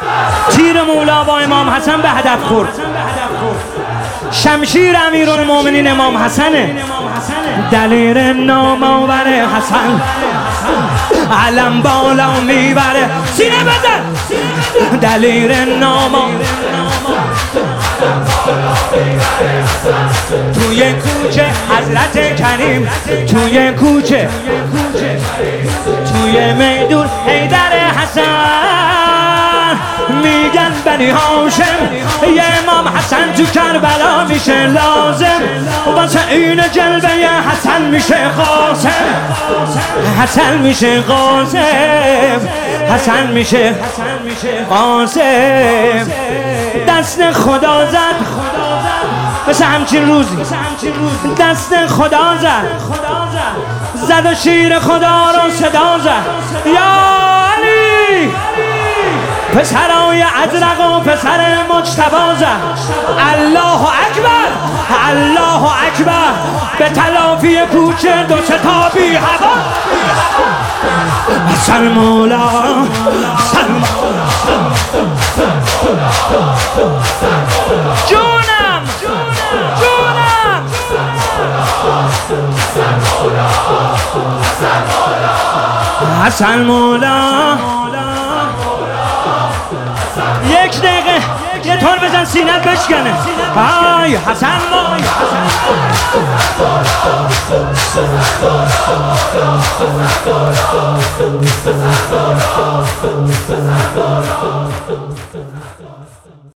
تیر مولا با امام حسن به هدف خورد. شمشیر امیرالمومنین امام حسنه. دلیر نامآور حسن علم بالا میبره. سینه بزن. دلیر نامآور توی کوچه حضرت کریم، توی کوچه توی میدون حیدر حسن میگن بنی هاشم یه امام حسن تو کربلا میشه لازم، واسه این جلوه حسن میشه قاسم، حسن میشه قاسم، حسن میشه قاسم. دست خدا زد مثل همچین روزی، دست خدا زد و شیر خدا رو صدا زد. یا علی پسرای ازرق و پسر مجتبی زد. الله اکبر، الله اکبر. به تلافی کوچه دو ستا بی هوا. حسن مولا، حسن مولا. جونم جونم. حسن مولا. یک دقیقه یه طور بزن سینت بشکنه. آی حسن مولا.